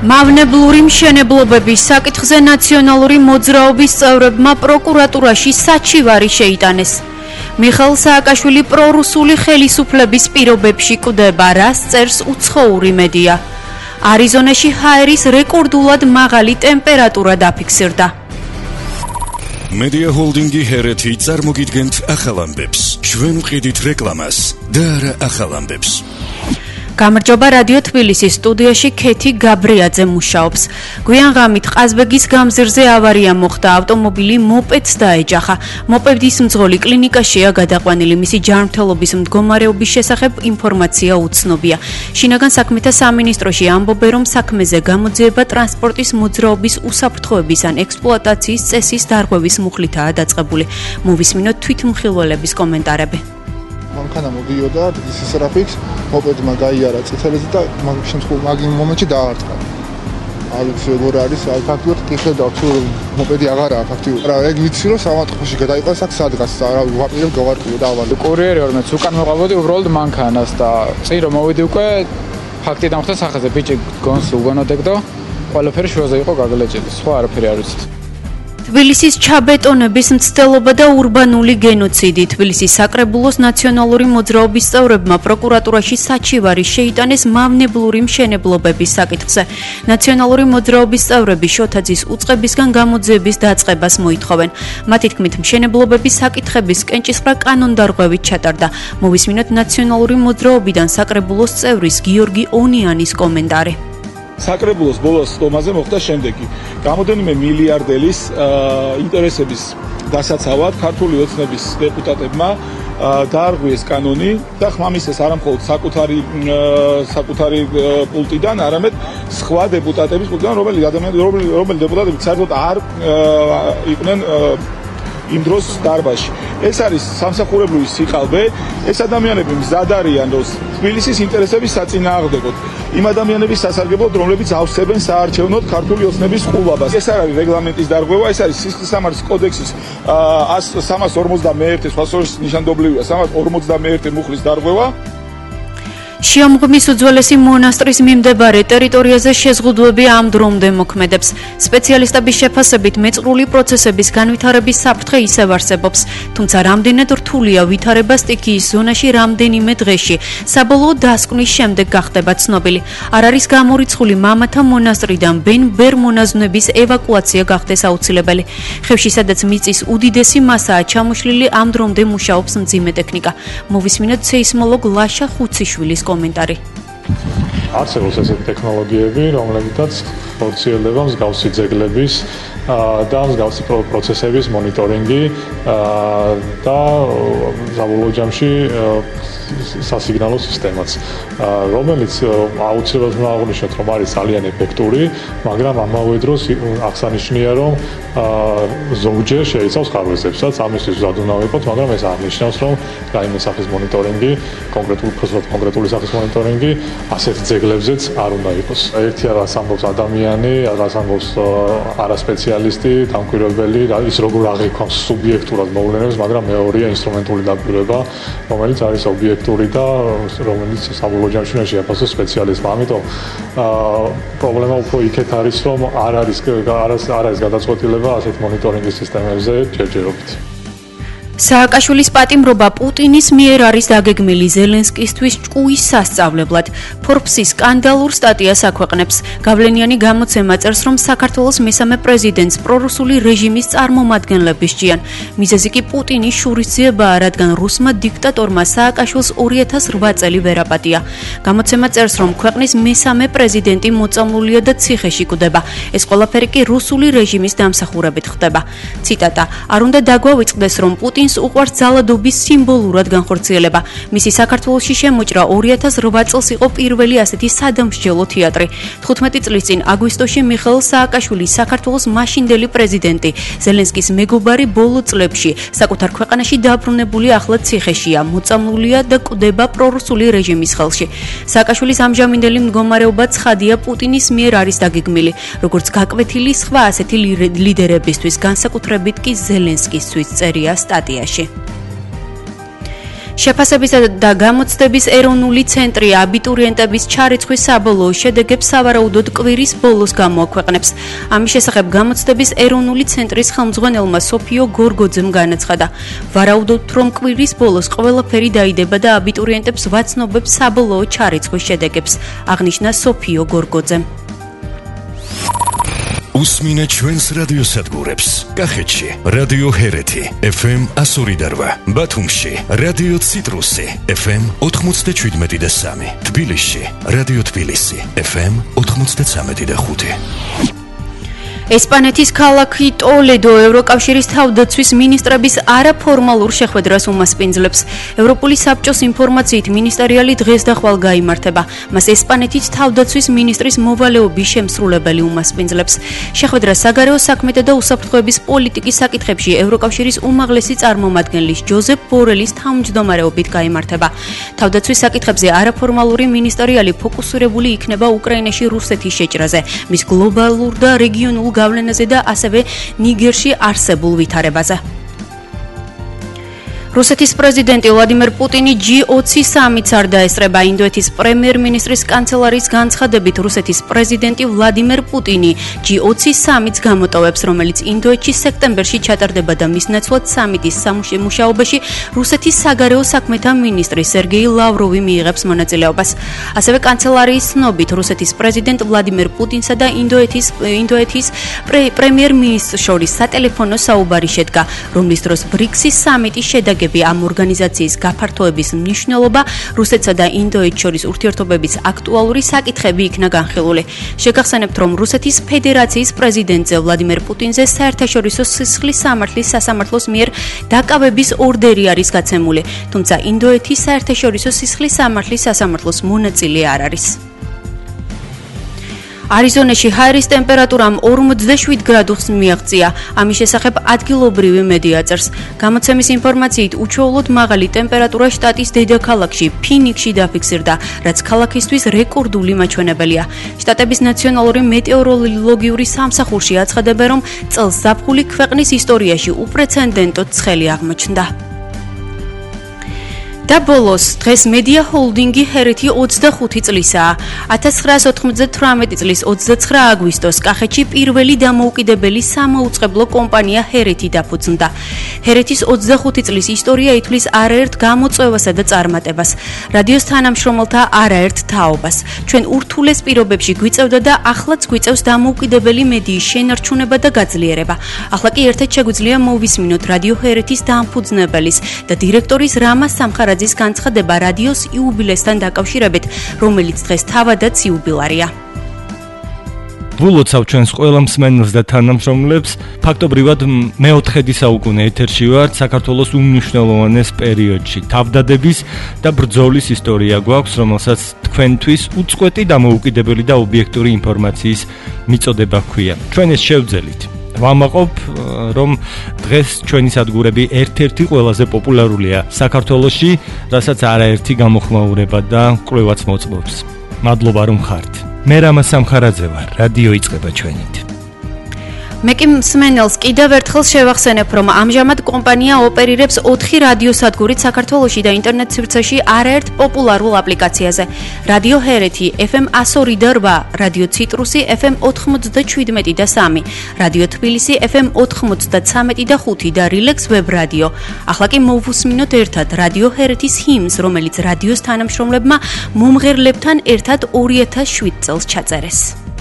მავნებლური მშენებლობების საკითხზე ნაციონალური მოძრაობის წევრებმა პროკურატურაში საჩივარი შეიტანეს. მიხეილ სააკაშვილი პრორუსული ხელისუფლების პირობებში კვდება, რაც წერს უცხოური მედია. არიზონაში ჰაერის რეკორდულად მაღალი ტემპერატურა დაფიქსირდა. მედია ჰოლდინგი ჰერეთი წარმოგიდგენთ ახალ ამბებს. ჩვენ ვყიდით რეკლამას და არა ახალ ამბებს. გამარჯობა, რადიო თბილისის სტუდიაში ქეთი გაბრიაძე მუშაობს. გვიან ღამით ყაზბეგის გამზირზე ავარია მოხდა, ავტომობილი მოპედს დაეჯახა. მოპედის მძღოლი კლინიკაშია გადაყვანილი, მისი ჯანმრთელობის მდგომარეობის შესახებ ინფორმაცია უცნობია. შინაგან საქმეთა სამინისტროში ამბობენ, რომ საქმეზე გამოძიება ტრანსპორტის მოძრაობის უსაფრთხოების ან ექსპლუატაციის წესის დარღვევის მუხლითაა დაწყებული. მოვისმინოთ თვითმხილველების კომენტარები. მანქანა მოდიოდა დიდი სისწრაფით, მოპედმა გაიარა წითელზე და მაგ მომენტში დაარტყა. არ ვიცი როგორ არის, ფაქტობრივად კი ხედავთ, რომ მოპედი აღარაა ფაქტობრივად. რა, ეგ ვიცი, რომ სამაწყოში გადაიყო აქ სადღაც, რა, ვაპირებ გავარკვიო და ავალე. კურიერიორმეც უკან მოყავდი უბრალოდ მანქანას და წინ რომ მოვიდი უკვე ფაქტი დამხდა სახეზე, ბიჭი გონს უგონოდეგდო, ყველაფერი შუაზე იყო გაგლეჭილი, სხვა არაფერი არ ვიცით. თბილისის ჩაბეტონების მცდელობა და ურბანული გენოციდი. თბილისის საკრებულოს ნაციონალური მოძრაობის წევრებმა პროკურატურაში საჩივარი შეიტანეს მავნებლური მშენებლობების საკითხზე. ნაციონალური მოძრაობის წევრები შოთაძის უწყებისგან გამოძიების დაწყებას მოითხოვენ. მათი თქმით, მშენებლობების საკითხების კენჭისყრა კანონდარღვევით ჩატარდა. მოვისმინოთ ნაციონალური მოძრაობიდან საკრებულოს წევრის გიორგი ონიანის კომენტარი. საკრებულოს ბოლოს სტომაზე მოხდა შემდეგი. გამოდენიმე მილიარდელის ინტერესების დასაცავად ქართული ოცნების დეპუტატებმა დაარღვიეს კანონი და ხმამისეს არა მხოლოდ საკუთარი პულტიდან, არამედ სხვა დეპუტატების პულტიდან, რომელი დეპუტატები საერთოდ არ იყვნენ იმ დროს დარბაზში. ეს არის სამსახურებრივი სიყალბე. ეს ადამიანები მზად არიან, რომ თბილისის ინტერესების საწინააღმდეგოდ იმ ადამიანების სასარგებლოდ, რომლებიც ავსებენ საარჩევნოდ ქართული ოცნების ყურადღებას. ეს არ არის რეგლამენტის დარღვევა, ეს არის სისხლისამართლის კოდექსის 351, სხვა ნიშანდობლივია 351 მუხლის დარღვევა. შიომღვიმის უძველესი მონასტრის მიმდებარე ტერიტორიაზე შეზღუდვები ამ დრომდე მოქმედებს. სპეციალისტების შეფასებით მეწყრული პროცესების განვითარების საფრთხე ისევ არსებობს, თუმცა რამდენად რთულია ვითარება სტიქიის ზონაში რამდენიმე დღეში. საბოლოო დასკვნის შემდეგ გახდება ცნობილი. არ არის გამორიცხული მამათა მონასტრიდან ბენ-ბერ მონაზვნების ევაკუაცია გახდეს აუცილებელი. ხევში, სადაც მიწის უდიდესი მასაა ჩამოშლილი, ამ დრომდე მუშაობს მძიმე ტექნიკა. მოვისმინოთ სეისმოლოგ ლაშა ხუციშვილის კომენტარი. არსებობს ესეთი ტექნოლოგიები, რომლებითაც ხორციელდება მსგავსი ძეგლების და მსგავსი პროცესების მონიტორინგი და საბოლოო ჯამში სასიგნალო სისტემაც, რომელიც აუცილებლად უნდა აღვნიშნოთ, რომ არის ძალიან ეფექტური, მაგრამ ამავე დროს აღსანიშნია, რომ ზოგჯერ შეიცავს ხარვეზებსაც, ამისთვის მზად უნდა ვიყოთ, მაგრამ ეს არ ნიშნავს, რომ რაიმე სახის მონიტორინგი, კონკრეტული სახის მონიტორინგი ასეთ ძეგლებზეც არ უნდა იყოს. ერთი რას ამბობს ადამიანი, რას ამბობს არასპეციალისტი, დამკვირვებელი, ის როგორ აღიქვამს სუბიექტურად მოვლენებს, მაგრამ მეორეა ინსტრუმენტული დაკვირვება, რომელიც არის ობიექტური და რომელიც საბოლოო ჯამში უნდა შეაფასოს სპეციალისტმა. ამიტომ პრობლემა უფრო იქეთ არის, რომ არ არის გადაწყვეტილება ასეთ მონიტორინგის სისტემებზე ჯერჯერობით. სააკაშვილის პატიმრობა პუტინის მიერ არის დაგეგმილი ზელენსკისთვის ჭკუის სასწავლებლად. ფორბსის სკანდალურ სტატიას აქვეყნებს. გავლენიანი გამოცემა წერს, რომ საქართველოს მესამე პრეზიდენტს პრორუსული რეჟიმის წარმომადგენლები სჯიან. მიზეზი კი პუტინის შურისძიებაა, რადგან რუსმა დიქტატორმა სააკაშვილს 2008 წელი ვერ აპატია. გამოცემა წერს, რომ ქვეყნის მესამე პრეზიდენტი მოწამლულია და ციხეში კვდება. ეს ყველაფერი კი რუსული რეჟიმის დამსახურებით ხდება. ციტატა: არ უნდა დაგვავიწყდეს, რომ პუტინს უყვარს ძალადობის სიმბოლურად განხორციელება. მისი საქართველოში შემოჭრა 2008 წელს იყო პირველი ასეთი სადამსჯელო თეატრი. 15 წლის წინ აგვისტოში მიხეილ სააკაშვილი საქართველოს მაშინდელი პრეზიდენტი ზელენსკის მეგობარი ბოლო წლებში საკუთარ ქვეყანაში დაბრუნებული ახლა ციხეშია, მოწამლულია და კვდება პრორუსული რეჟიმის ხელში. სააკაშვილის ამჟამინდელი მდგომარეობა ცხადია პუტინის მიერ არის დაგეგმილი, როგორც გაკვეთილი სხვა ასეთი ლიდერებისთვის, განსაკუთრებით კი ზელენსკისთვის წერია სტატიაში. შეფასებისა და გამოცდების ეროვნული ცენტრი აბიტურიენტების ჩარიცხვის საბოლოო შედეგებს სავარაუდოდ კვირის ბოლოს გამოაქვეყნებს. ამის შესახებ გამოცდების ეროვნული ცენტრის ხელმძღვანელმა სოფიო გორგოძემ განაცხადა. ვარაუდობთ, რომ კვირის ბოლოს ყველაფერი დაიდება და აბიტურიენტებს ვაცნობებს საბოლოო ჩარიცხვის შედეგებს, აღნიშნა სოფიო გორგოძემ. უსმინე ჩვენს რადიოსადგურებს. კახეთში რადიო ჰერეთი FM 102.8, ბათუმში რადიო ციტრუსი FM 97.3, თბილისში რადიო თბილისი FM 93.5. ესპანეთის ქალაქი ტოლედო ევროკავშირის თავდაცვის მინისტრების არაფორმალურ შეხვედრას უმასპინძლებს. ევროპული საბჭოს ინფორმაციით მინისტერიალი დღეს და ხვალ გაიმართება. მას ესპანეთის თავდაცვის მინისტრის მოვალეობის შემსრულებელი უმასპინძლებს. შეხვედრა საგარეო საქმეთა და უსაფრთხოების პოლიტიკის საკითხებში ევროკავშირის უმაღლესი წარმომადგენლის ჯოზეფ ბორელის თავმჯდომარეობით გაიმართება. თავდაცვის საკითხებზე არაფორმალური მინისტერიალი ფოკუსირებული იქნება უკრაინაში რუსეთის შეჭრაზე, მის გლობალურ და რეგიონულ გავლენაზე და ასევე ნიგერში არსებულ ვითარებაზე. რუსეთის პრეზიდენტი ვლადიმერ პუტინი G20 სამიტს არ დაესწრება. ინდოეთის პრემიერ-მინისტრის კანცელარიის განცხადებით, რუსეთის პრეზიდენტი ვლადიმერ პუტინი G20 სამიტს გამოტოვებს, რომელიც ინდოეთში სექტემბერში ჩატარდება და მის ნაცვლად სამიტის მუშაობაში რუსეთის საგარეო საქმეთა მინისტრი სერგეი ლავროვი მიიღებს მონაწილეობას. ასევე კანცელარიის ცნობით, რუსეთის პრეზიდენტ ვლადიმერ პუტინსა და ინდოეთის პრემიერ-მინისტრს შორის სატელეფონო საუბარი შედგა, რომლის დროს ბრიქსის სამიტის შედეგები ამ ორგანიზაციის გაფართოების მნიშვნელობა, რუსეთსა და ინდოეთს შორის ურთიერთობების აქტუალური საკითხები იქნა განხილული. შეგახსენებთ, რომ რუსეთის ფედერაციის პრეზიდენტზე ვლადიმერ პუტინზე საერთაშორისო სისხლის სამართლის სასამართლოს მიერ დაკავების ორდერი არის გაცემული, თუმცა ინდოეთის საერთაშორისო სისხლის სამართლის სასამართლოს მონაწილე არ არის. არიზონაში ჰაერის ტემპერატურამ 47 გრადუსს მიაღწია. ამის შესახებ ადგილობრივი მედია წერს. გამოცემის ინფორმაციით, უჩვეულოდ მაღალი ტემპერატურა შტატის დედაქალაქში ფინიკში დაფიქსირდა, რაც ქალაქისთვის რეკორდული მაჩვენებელია. შტატების ნაციონალური მეტეოროლოგიური სამსახურში აცხადებენ, რომ წელს ზაფხული ქვეყნის ისტორიაში უპრეცედენტოდ ცხელი აღმოჩნდა. და ბოლოს, დღეს მედია ჰოლდინგი ჰერეთი 25 წლისაა. 1998 წლის 29 აგვისტოს კახეთში პირველი დამოუკიდებელი სამაუწყებლო კომპანია ჰერეთი დაფუძნდა. ჰერეთის 25 წლის ისტორია ითვლის არაერთ გამოწვევასა და წარმატებას, რადიოს თანამშრომელთა არაერთ თაობას. ჩვენ ურთულეს პირობებში გვიწევდა და ახლაც გვიწევს დამოუკიდებელი მედიის შენარჩუნება და გაძლიერება. ახლა კი ერთად შეგვიძლია მოვისმინოთ რადიო ჰერეთის დამფუძნებელის და დირექტორის რამა სამხარაძის განცხადება რადიოს იუბილესთან დაკავშირებით, რომელიც დღეს თავადაც იუბილარია. ვილოცავ ჩვენს ყველა მსმენელს და თანამშრომლებს. ფაქტობრივად მე-4 საუკუნე ეთერში ვართ საქართველოს უმნიშვნელოვანეს პერიოდში. თავდადების და ბრძოლის ისტორია გვაქვს, რომელსაც თქვენთვის უწყვეტი დამოუკიდებელი და ობიექტური ინფორმაციის მიწოდება ჰქვია. ჩვენ ეს შევძელით. ვამაყობ, რომ დღეს ჩვენი სადგურები ერთ-ერთი ყველაზე პოპულარულია საქართველოში, რასაც არაერთი გამოხმაურება და კვლევაც მოწმობს. მადლობა რომ ხართ. მე რამა სამხარაძე ვარ, რადიო იწყება ჩვენით. მე კი მსმენელს კიდევ ერთხელ შევახსენებ, რომ ამჟამად კომპანია ოპერირებს 4 რადიოსადგურით საქართველოში და ინტერნეტ სივრცეში არაერთ პოპულარულ აპლიკაციაზე. რადიო ჰერეთი FM 102.8, რადიო ციტრუსი FM 97 და 3, რადიო თბილისი FM 93 და 5 და რილექს ვებ რადიო. ახლა კი მოვუსმინოთ ერთად რადიო ჰერეთის ჰიმნს, რომელიც რადიოს თანამშრომლებმა მომღერლებთან ერთად 2007 წელს ჩაწერეს.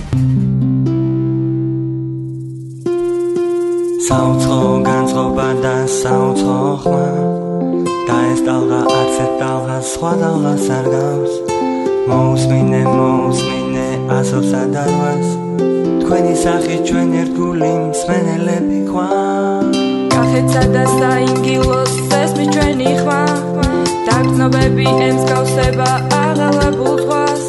საუცხო განწყობა და საუცხო ხმა და ეს ტალღა არცერთ ტალღას სხვა ტალღას არ გავს. მოусმინე ასოვსა და რვას, თქვენი სახით ჩვენ ერთგული მსმენელები ხვა. კახეთსა და საინგილოს სესმის ჩვენი ხმა, დაგრძნობები ემსგავსება აღალებულ ზღვას.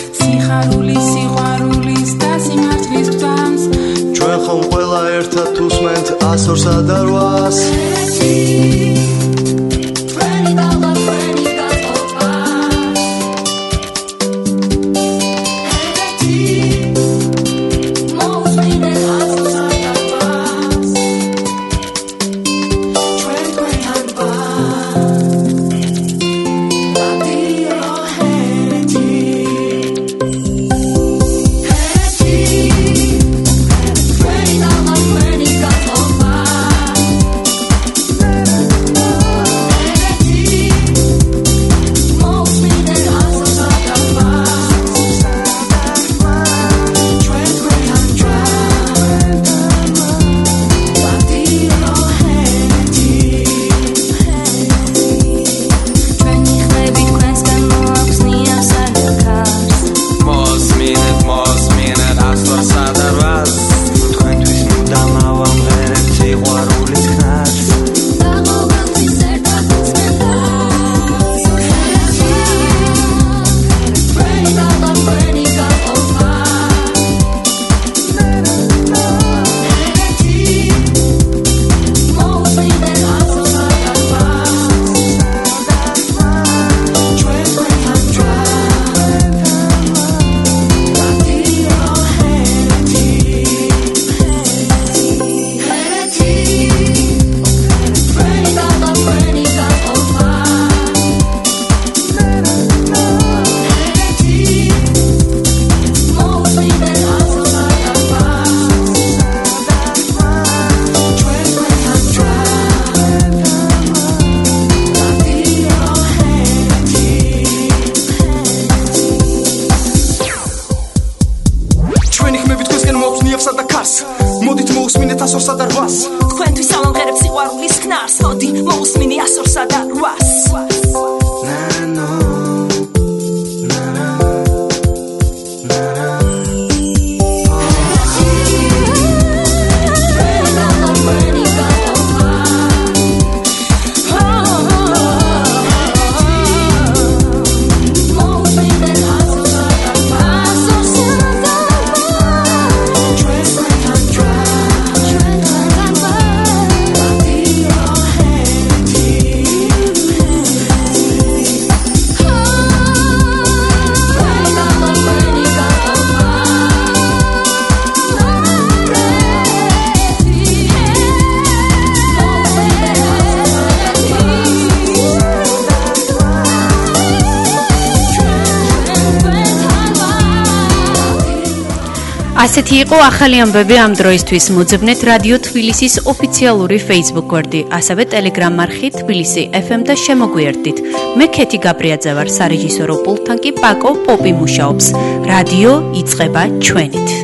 სიყვარულის და სიმართლის თვამს, ჩვენ ხომ ყველა ერთად უსმენთ 102 და 8-ს. 100-200 და 800 თქვენთვის ალამღერებს სიყვარულის ქნარს მოდი მოусმინი 100 და 800 ასეთი იყო ახალი ამბები ამ დროისთვის. მოძებნეთ რადიო თბილისის ოფიციალური Facebook გვერდი, ასევე Telegram არხი თბილისი FM და შემოგვიერთდით. მე ქეთი გაბრიაძე ვარ, სარეჟისორო პულტთან კი პაკო პოპი მუშაობს. რადიო იწყება ჩვენით.